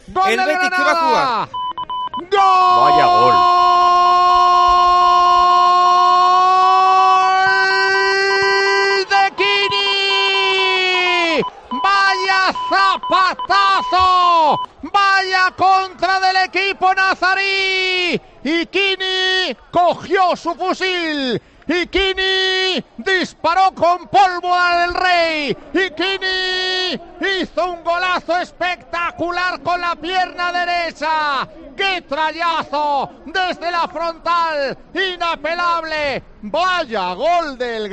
¡Gol el del Betis que va a Granada! jugar. ¡Gol! Vaya gol. ¡De Kini! ¡Vaya zapatazo! ¡Vaya contra del equipo nazarí! Y Kini cogió su fusil. Y Kini disparó con pólvora del Rey. Y Kini hizo un golazo espectacular con la pierna derecha. ¡Qué trayazo! Desde la frontal, inapelable. ¡Vaya gol del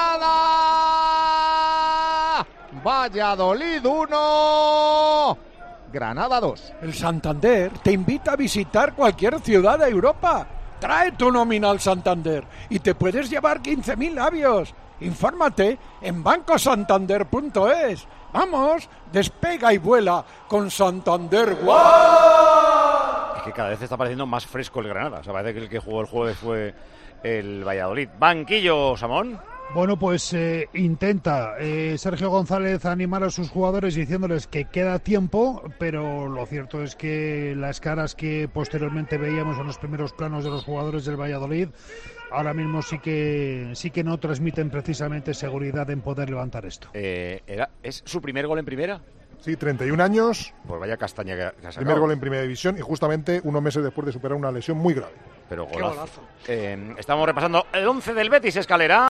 Granada! Valladolid 1, Granada 2. El Santander te invita a visitar cualquier ciudad de Europa. Trae tu nómina al Santander y te puedes llevar 15.000 avios. Infórmate en bancosantander.es. Vamos, despega y vuela con Santander. ¡Guau! Es que cada vez está pareciendo más fresco el Granada. O sea, parece que el que jugó el jueves fue el Valladolid. Banquillo, Samón. Bueno, pues intenta Sergio González animar a sus jugadores diciéndoles que queda tiempo, pero lo cierto es que las caras que posteriormente veíamos en los primeros planos de los jugadores del Valladolid ahora mismo sí que no transmiten precisamente seguridad en poder levantar esto. ¿Es su primer gol en primera? Sí, 31 años. Pues vaya castaña que ha sacado. Primer gol en primera división y justamente unos meses después de superar una lesión muy grave. Pero golazo. Estamos repasando el 11 del Betis, Escalera.